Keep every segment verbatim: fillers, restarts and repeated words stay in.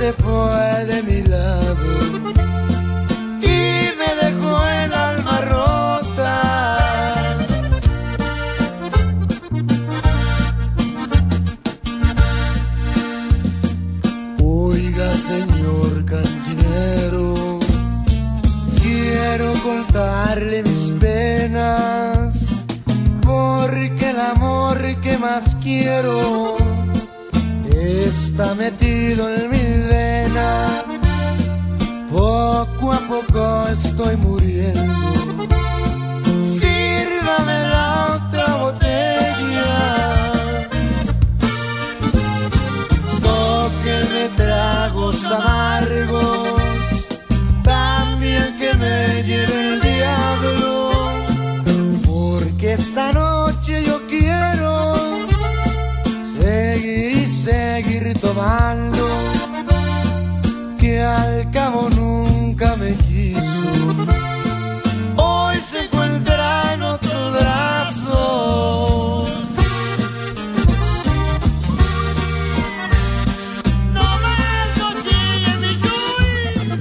se fue de mi lado y me dejó el alma rota. Oiga, señor cantinero, quiero contarle mis penas, porque el amor que más quiero está metido en mis venas. Poco a poco estoy muriendo. Sírvame la otra botella. Tóquenme tragos amargos, también que me lleve el diablo, porque esta noche yo quiero seguir y seguir tomando, que al cabo nunca me quiso. Hoy se encuentra en otros brazos. No más no chille mi Chuy.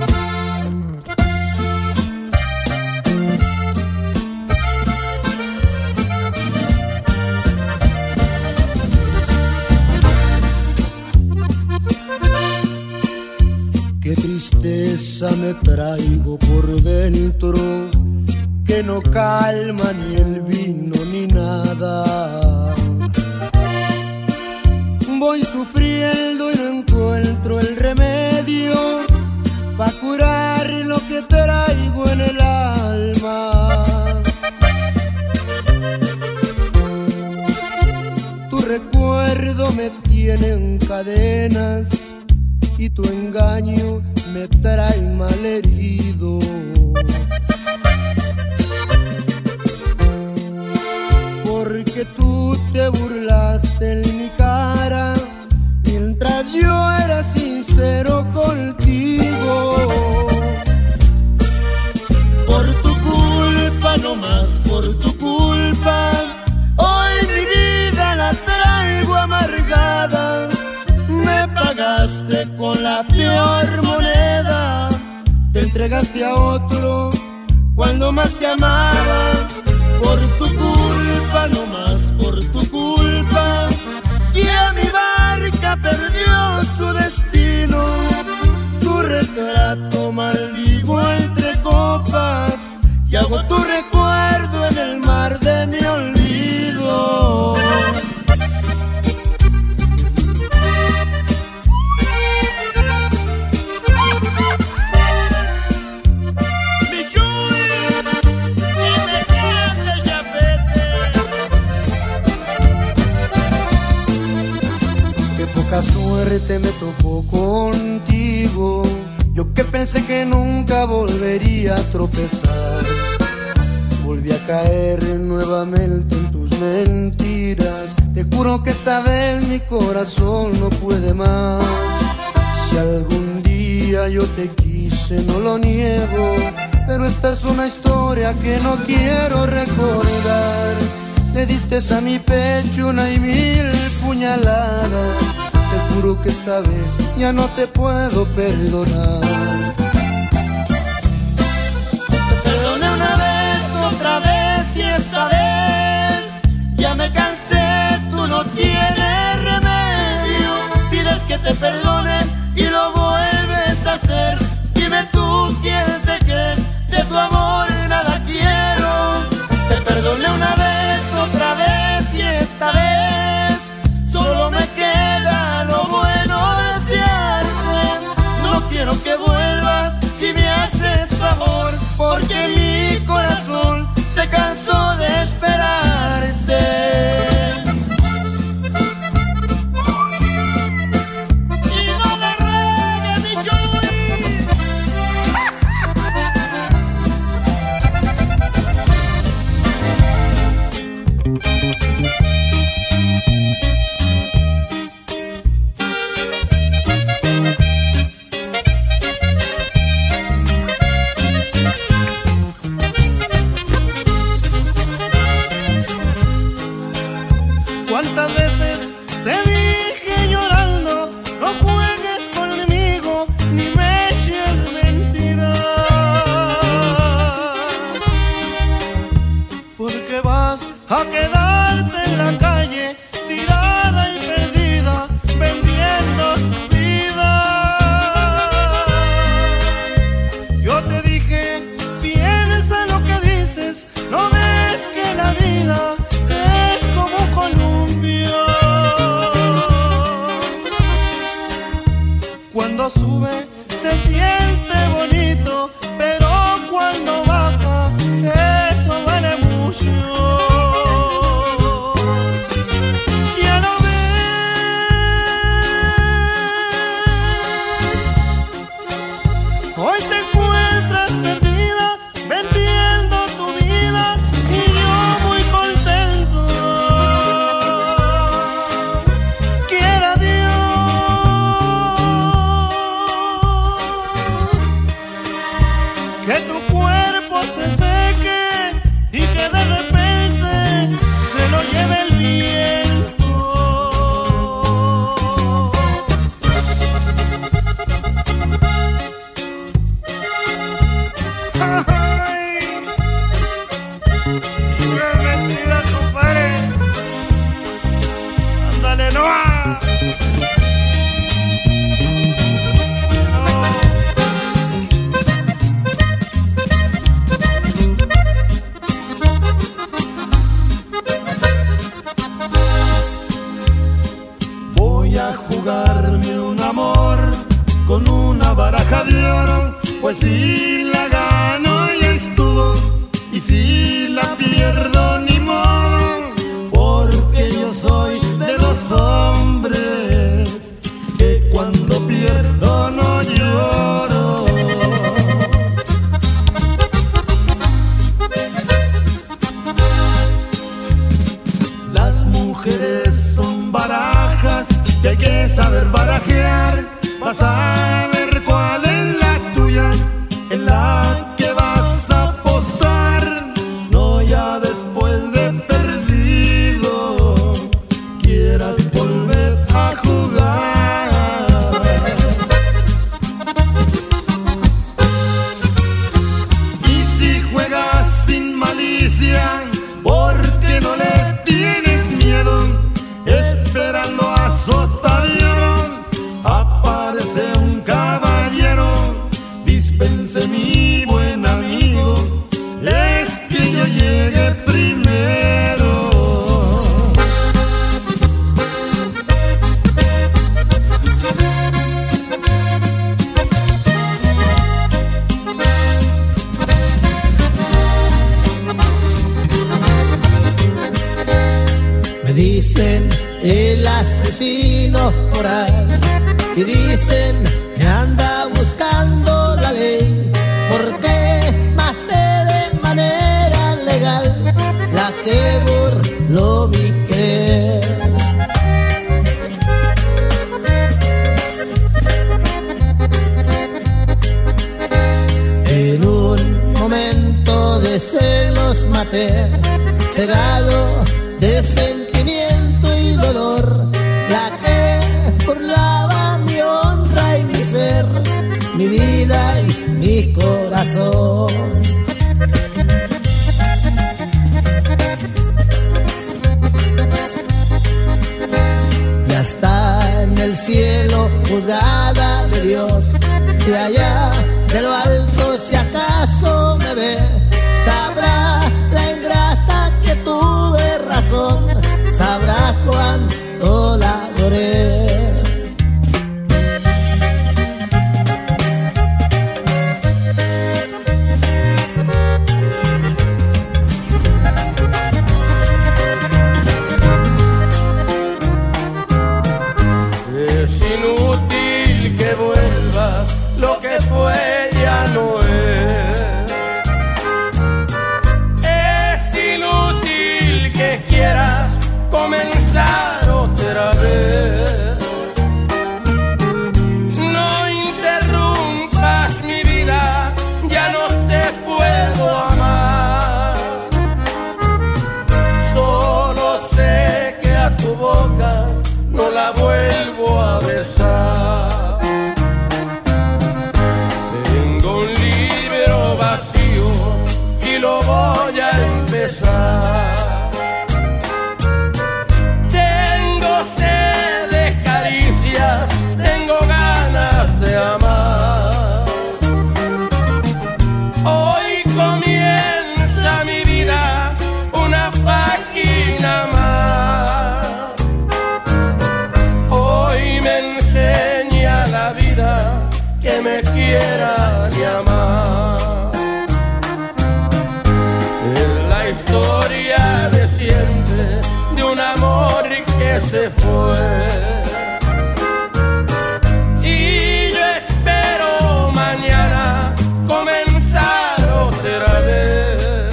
Qué tristeza me traigo por dentro, que no calma ni el vino ni nada. Voy sufriendo y no encuentro el remedio pa' curar lo que traigo en el alma. Tu recuerdo me tiene en cadenas y tu engaño me trae mal herido. Porque tú te burlaste en mi cara mientras yo era sincero contigo. Por tu culpa, no más por tu culpa, hoy mi vida la traigo amargada. Me pagaste con la peor moneda, te entregaste a otro cuando más te amaba. Por tu culpa, no más por tu culpa, ya mi barca perdió su destino. Tu retrato maldigo entre copas y hago tu recuerdo en el mar de mi olvido. Poca suerte me tocó contigo, yo que pensé que nunca volvería a tropezar. Volví a caer nuevamente en tus mentiras, te juro que esta vez mi corazón no puede más. Si algún día yo te quise, no lo niego, pero esta es una historia que no quiero recordar. Le diste a mi pecho una y mil puñaladas, te juro que esta vez ya no te puedo perdonar. Te perdoné una vez, otra vez y esta vez ya me cansé, tú no tienes remedio. Pides que te perdone y lo vuelves a hacer. Dime tú quién te crees, de tu amor nada quiero. Te perdoné una vez, otra vez y esta vez solo me queda lo bueno desearte. No quiero que vuelvas que tu cuerpo se seque y que de repente se lo lleve el viento. Ay, qué mentira, compadre. Ándale, no. Jugarme un amor con una baraja de oro, pues si la gano ya estuvo, y si la pierdo ni modo, porque yo soy de los hombres que cuando pierdo no lloro. Las mujeres son barajas que hay que saber barajear, vas a ver cuál es la tuya, en la que vas a apostar, no ya después de perdido, quieras volver a jugar. Y si juegas sin malicia, porque no les tienes miedo, esperando a sotavieron, aparece un caballero, dispense mi buen amigo, es que yo llegue primero. Me dicen el asesino por ahí, y dicen que anda buscando la ley, porque maté de manera legal la que burló mi querer. En un momento de celos maté, cegado de sentimiento y dolor, la que burlaba mi honra y mi ser, mi vida y mi corazón. Ya está en el cielo juzgada de Dios, de allá de lo alto si acaso me ve, sabrá la ingrata que tuve razón, sabrá cuánto la adoré. Es inútil que vuelvas, lo que fue ya no es. Es inútil que quieras comenzar otra vez. No interrumpas mi vida, ya no te puedo amar. Solo sé que a tu boca no la vuelvo a besar. Tengo un libro vacío y lo voy a empezar. Tengo sed de caricias, tengo ganas de amar. Hoy comienza mi vida, una página más. Hoy me enseña la vida que me quiera llamar. Es la historia de siempre de un amor que se fue. Y yo espero mañana comenzar otra vez,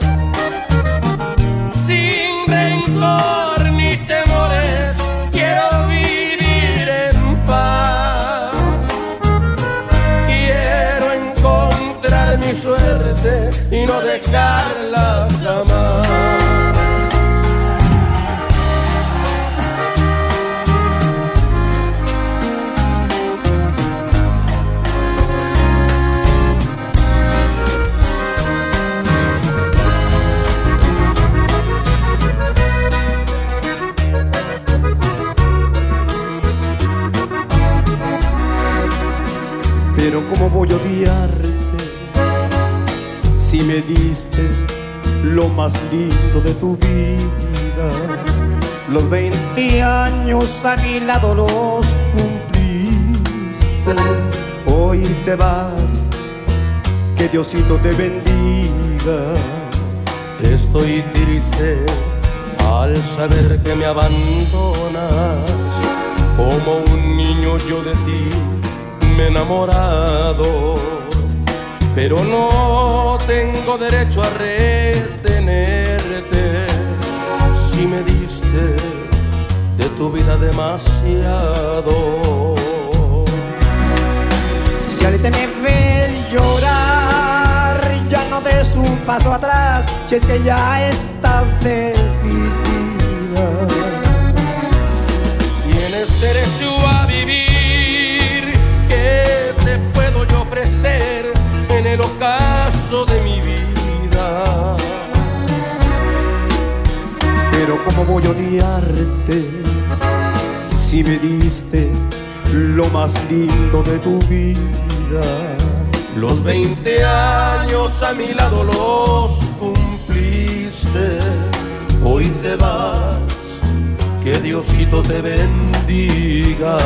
sin rencor ni temores, quiero vivir en paz. Quiero encontrar mi suerte y no dejarla jamás. Pero cómo voy a odiarte si me diste lo más lindo de tu vida. Los veinte años a mi lado los cumpliste. Hoy te vas, que Diosito te bendiga. Estoy triste al saber que me abandonas. Como un niño yo de ti me he enamorado, pero no tengo derecho a retenerte si me diste de tu vida demasiado. Si ahorita me ves llorar, ya no des un paso atrás, si es que ya estás decidida. Tienes derecho a vivir. ¿Qué te puedo yo ofrecer en el ocaso de mi vida? Pero cómo voy a odiarte si me diste lo más lindo de tu vida. Los veinte años a mi lado los cumpliste. Hoy te vas, que Diosito te bendiga.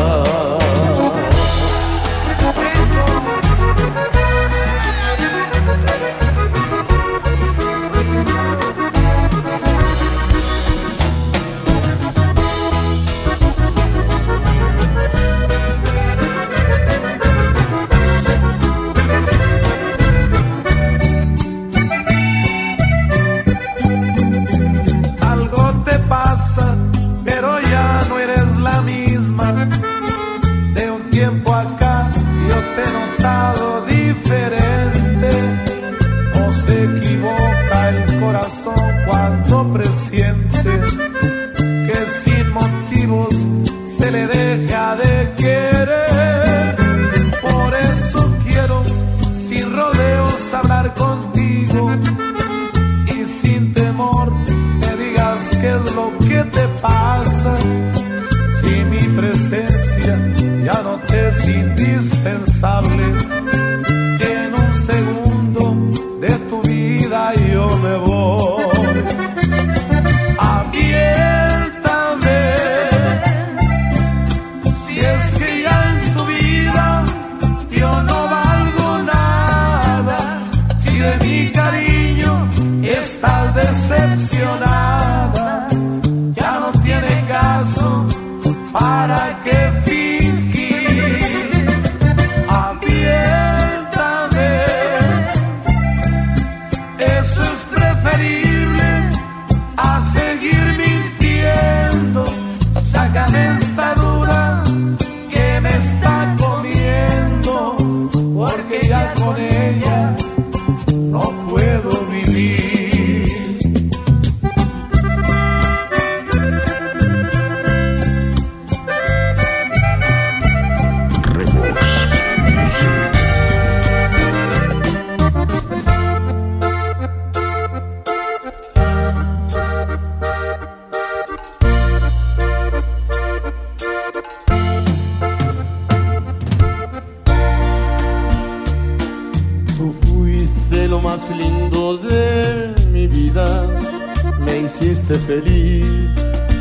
Feliz,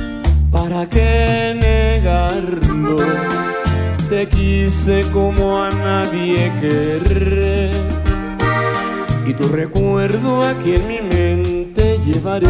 ¿para qué negarlo? Te quise como a nadie querré, y tu recuerdo aquí en mi mente llevaré.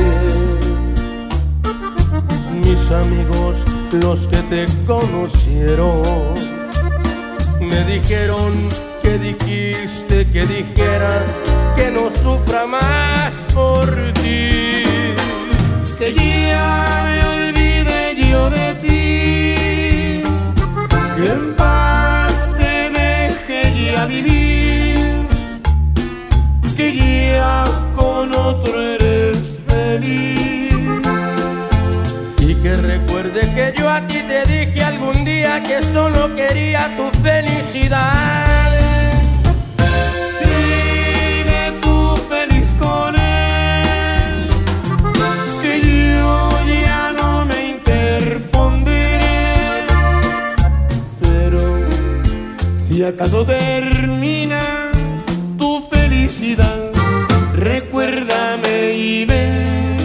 Mis amigos, los que te conocieron, me dijeron que dijiste que dijera que no sufra más por ti, que ya me olvidé yo de ti, que en paz te deje ya vivir, que ya con otro eres feliz. Y que recuerde que yo a ti te dije algún día que solo quería tu felicidad. Sigue tú feliz con él, que yo ya no me interpondré. Pero si acaso termina tu felicidad, recuérdame y ven.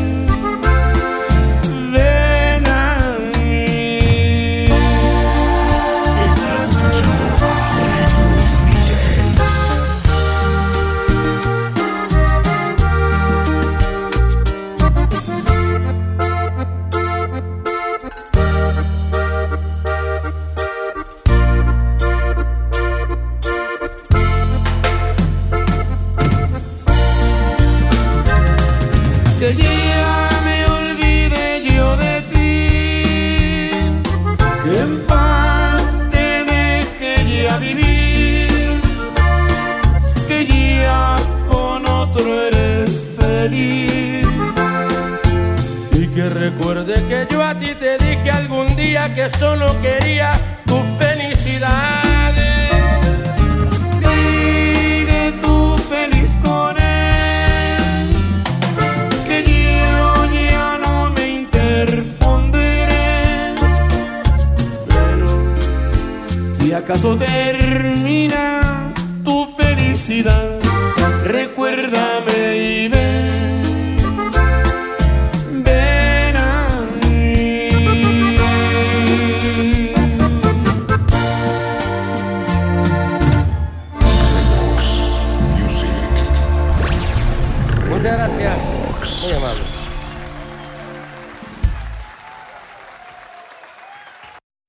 Que ya me olvide yo de ti, que en paz te deje ya vivir, que ya con otro eres feliz. Y que recuerde que yo a ti te dije algún día que solo quería tu felicidad. Sigue tú feliz con él, que yo ya no me interpondré. Pero si acaso termina tu felicidad, recuérdame y ve.